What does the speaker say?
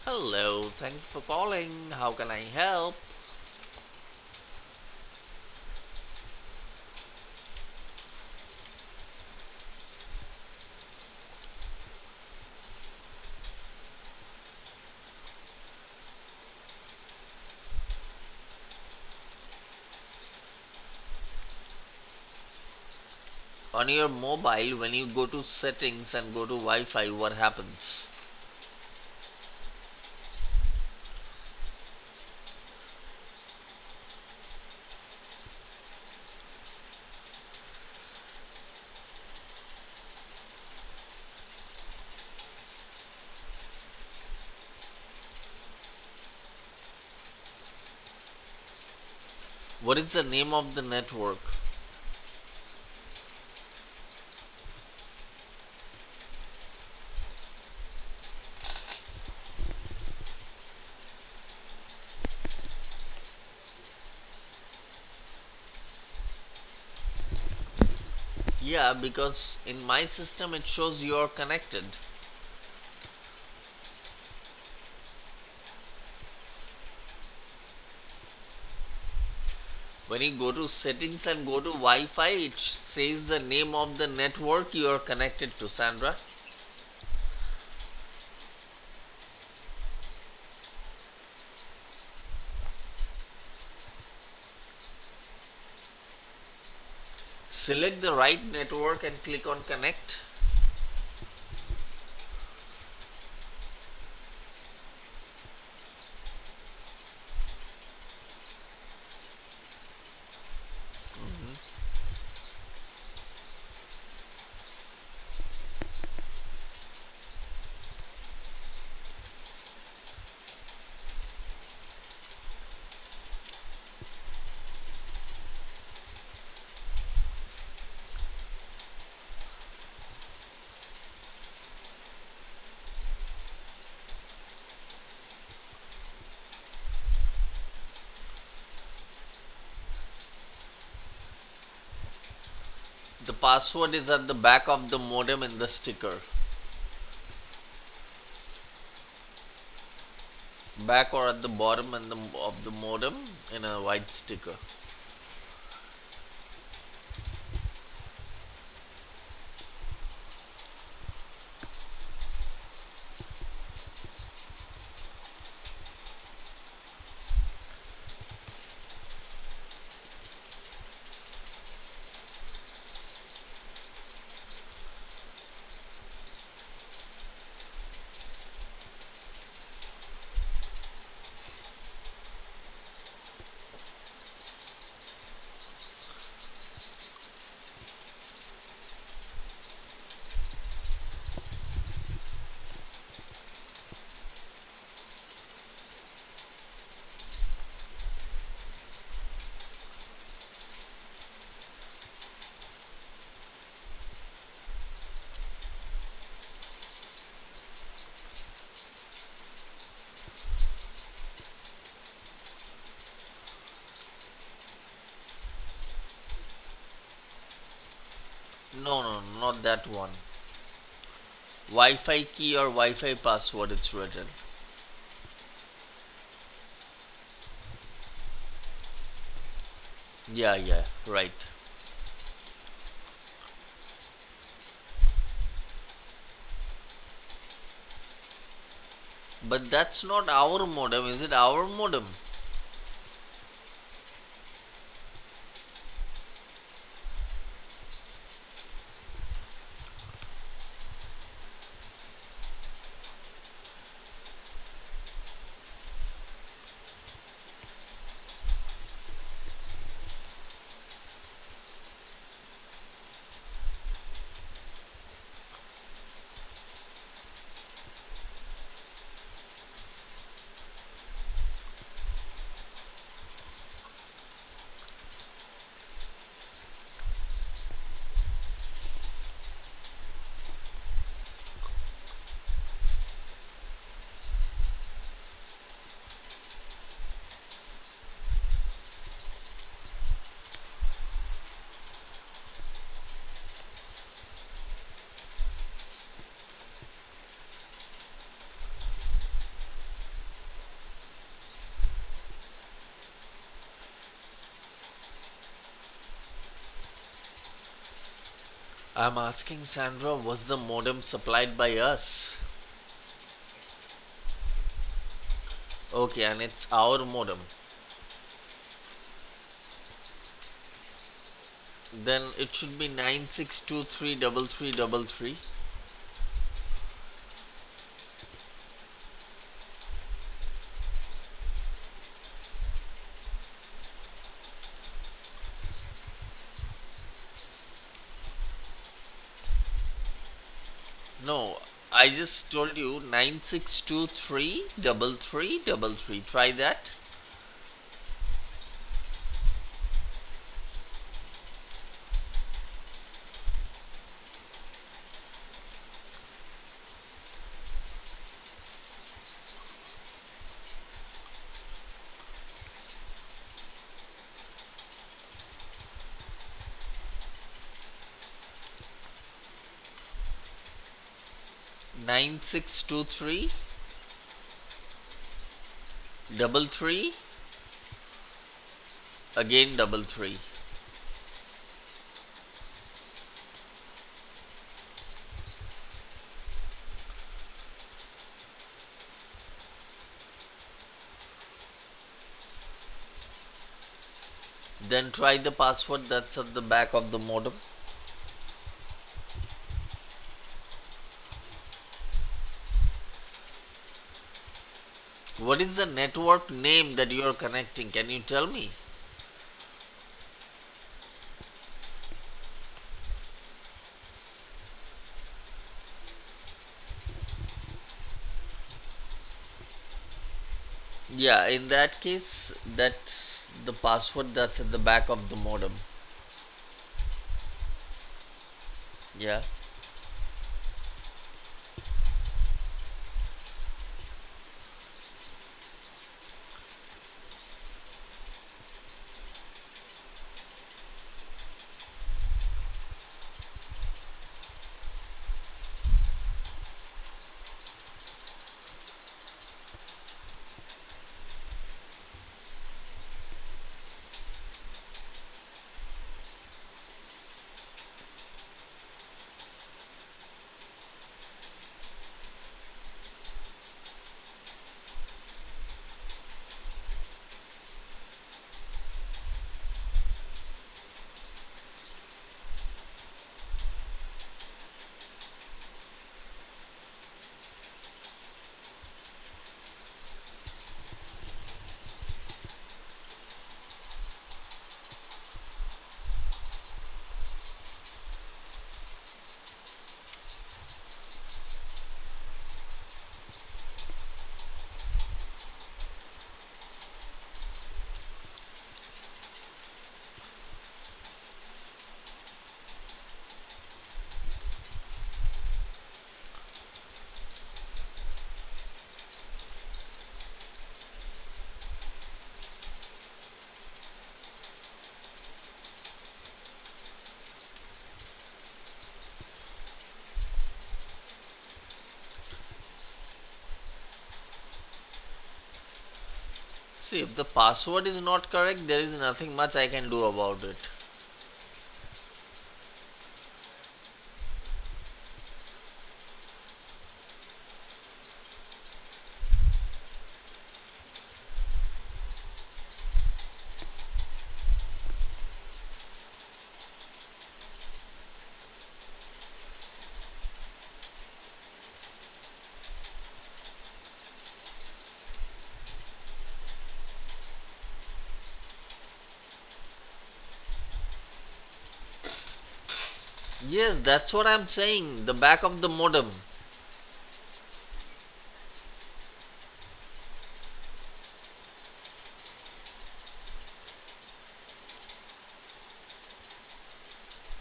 Hello, thanks for calling. How can I help? On your mobile, when you go to settings and go to Wi Fi, what happens? What is the name of the network? Yeah, because in my system it shows you are connected. When you go to settings and go to Wi Fi, it says the name of the network you are connected to, Sandra. Select the right network and click on connect. The password is at the back of the modem in the sticker. Back or at the bottom and of the modem in a white sticker. No, no, not that one. Wi-Fi key or Wi-Fi password it's written. Yeah, yeah, right. But that's not our modem, is it our modem? I'm asking Sandra, was the modem supplied by us? Okay, and it's our modem. Then it should be 96233333. No, I just told you 96233333. Try that. Nine six two three double three again double three. Then try the password that's at the back of the modem. What is the network name that you are connecting? Can you tell me? Yeah, in that case, that's the password that's at the back of the modem. Yeah. See, if the password is not correct, there is nothing much I can do about it. Yes, that's what I'm saying. The back of the modem.